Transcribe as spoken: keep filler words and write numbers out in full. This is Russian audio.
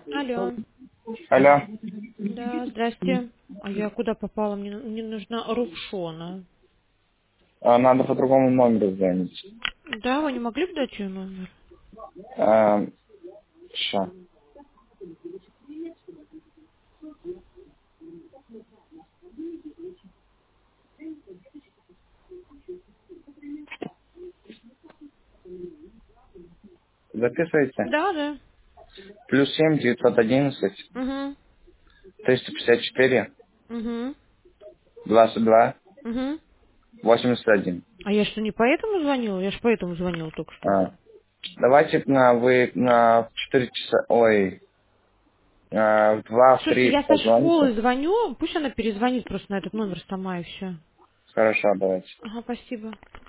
Алло. Алло. Да, здрасте. А я куда попала? Мне, мне нужна Рукшона. А, надо по другому номеру звонить. Да, вы не могли бы дать ее номер? А, ща. Записывайте. Да, да. Плюс семь девятьсот одиннадцать Угу. триста пятьдесят четыре Угу. двадцать два Угу. восемьдесят один. А я что, не поэтому звонила? Я ж поэтому звонила только что. А, давайте на вы на в четыре часа, ой, а, в два, в Слушайте, три я со школы позвоните. звоню, пусть она перезвонит просто на этот номер сама и все. Хорошо, давайте. Ага, спасибо.